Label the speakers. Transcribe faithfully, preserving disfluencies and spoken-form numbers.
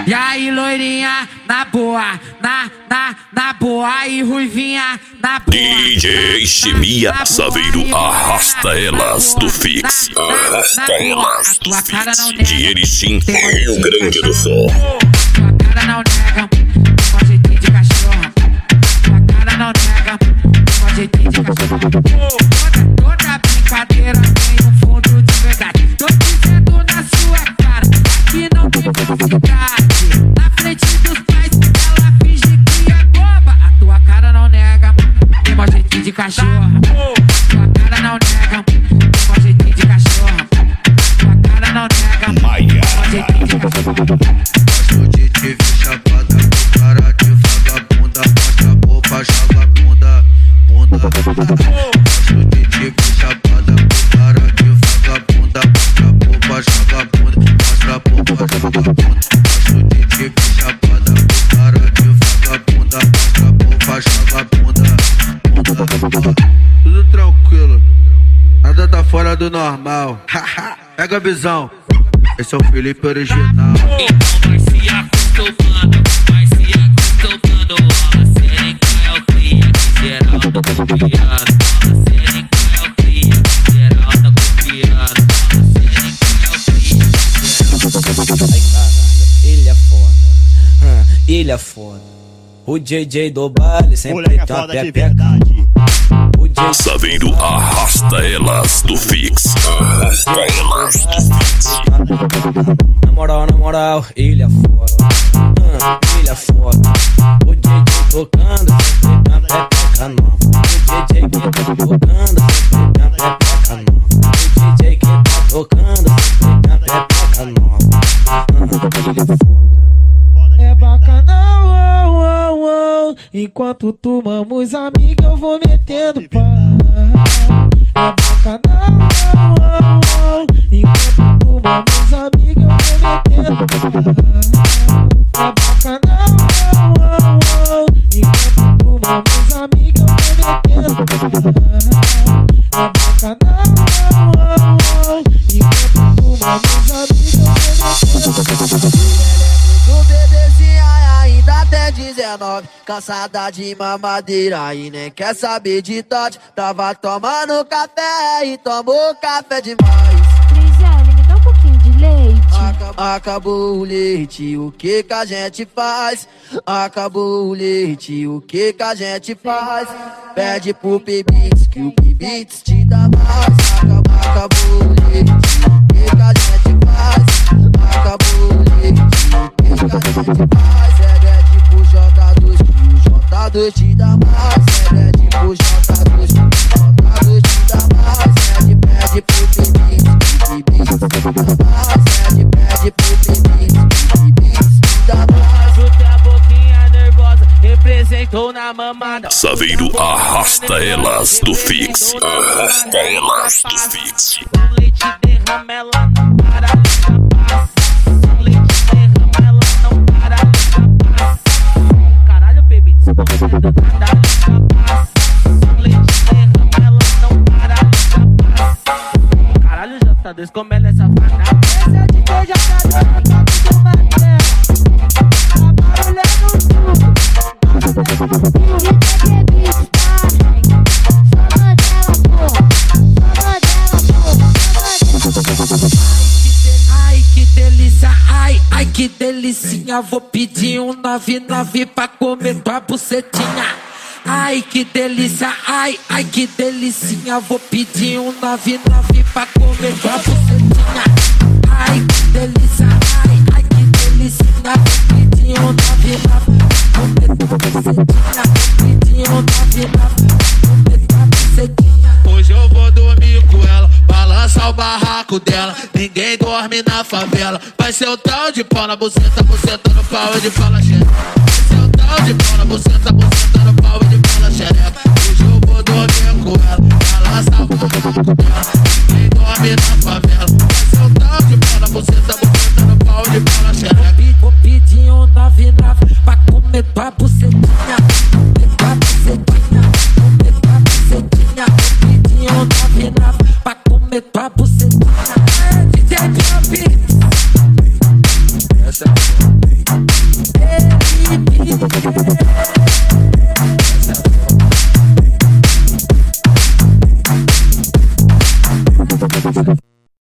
Speaker 1: E aí, loirinha, na boa, na, na, na boa. E ruivinha, na boa.
Speaker 2: D J Chimia Saveiro arrasta elas do Fix. Arrasta elas do Fix. De Erechim, Rio Grande do Sul.
Speaker 1: Tua cara não nega, com jeitinho de cachorro. Tua cara não nega, com jeitinho de cachorro. Toda, toda brincadeira tem um fundo de verdade. Tô dizendo na sua cara que não tem falsidade. Na frente dos pais, ela finge que é boba. A tua cara não nega, tem mó jeitinho de cachorro. Tua cara não nega, tem mó jeitinho de cachorro. Tua cara não nega, tem mó jeitinho de cachorro.
Speaker 3: Gosto de te ver chapada com cara de vagabunda. Mostra a roupa, joga a bunda, bunda. Gosto de te ver chapada com cara de vagabunda. Mostra a roupa, joga a bunda, mostra a roupa, joga a bunda. Gosto de te ver chapada com cara de vagabunda. Mostra a roupa, joga a bunda, bunda. Tudo tranquilo, nada tá fora do normal. Pega a visão, esse é o Felipe original.
Speaker 4: Então vai se acostumando, vai se acostumando. Rola serenca é o cria, que geral tá confiando. Rola serenca é o cria, que geral tá confiando. Rola serenca é o cria, que geral tá confiando.
Speaker 5: Ai caralho, ele é foda, hum, ele é foda. O J J do baile sempre tem uma pepeca.
Speaker 2: Saveiro arrasta elas do Fix. Arrasta elas do Fix.
Speaker 5: Na moral, na moral, ele é foda, hum, ele é foda. O J J tocando sempre tem uma pepeca nova. O J J que tá tocando sempre tem uma pepeca nova. O J J que tá tocando sempre tem uma pepeca nova. Hum, ele é foda.
Speaker 6: É bacanão, oh, oh, oh. Enquanto tomamos amiga eu vou metendo pau. É bacanão, oh, oh, oh. Enquanto tomamos amiga eu vou metendo pau. É bacanão, oh, oh, oh. Enquanto tomamos amiga eu vou metendo pau. É bacanão, oh, oh, oh. Enquanto tomamos amiga eu vou metendo pau.
Speaker 7: No bebezinha ainda tem dezenove, cansada de mamadeira e nem quer saber de dote. Tava tomando café e tomou café demais.
Speaker 8: Trizelle, me dá um pouquinho de leite.
Speaker 7: Acab- Acabou o leite, o que que a gente faz? Acabou o leite, o que que a gente faz? Pede pro P-Beats que o P-Beats te dá mais. Acab- Acabou o leite, o que que a gente faz? Acabou o leite, o que que a gente faz? É tipo J dois, que o J dois te dá mais. É tipo J dois, que o J dois te dá mais. Pede, pede pro P-Beats, que o P-Beats te dá mais. Pede, pede pro P-Beats, que o P-Beats te dá mais.
Speaker 4: Chute a boquinha nervosa, representou na mamada.
Speaker 2: Saveiro arrasta elas do Fix. Arrasta elas do Fix.
Speaker 4: O leite derrama, ela não para, passa. O leite derrama, ela não para, passa. Caralho, baby, desconfiando, nada passa. O leite derrama, ela não para, passa. Caralho, já tá dois como ela é safada.
Speaker 6: Esse é o D J J K, no toque do Mané. Tá barulhando tudo.
Speaker 1: Ai que delícia, ai, ai que delicinha. Vou pedir um nove nove pra comer tua bucetinha. Ai que delícia, ai, ai que delicinha. Vou pedir um nove nove pra comer tua bucetinha. Ai que delícia, ai, ai que delicinha. Vou pedir um nove nove pra comer tua bucetinha. Vou pedir um nove nove pra comer tua bucetinha.
Speaker 4: Hoje eu vou dormir com ela, balança o barraco dela. Ninguém dorme na favela. Vai ser o tal de pau na buceta, buceta no pau e de fala xereca. Vai ser o tal de pau na buceta, buceta no pau e de fala xereca. Hoje eu vou dormir com ela, balança o barraco dela. Ninguém dorme na favela. Vai ser o tal de pau na buceta, buceta no pau e de fala xereca.
Speaker 1: Vou pedir um nove nove pra comer tua bucetinha. Comer tua bucetinha, comer tua bucetinha. Vou pedir um nove nove pra comer tua bucetinha. É D J Pop.
Speaker 3: Essa é
Speaker 7: Ele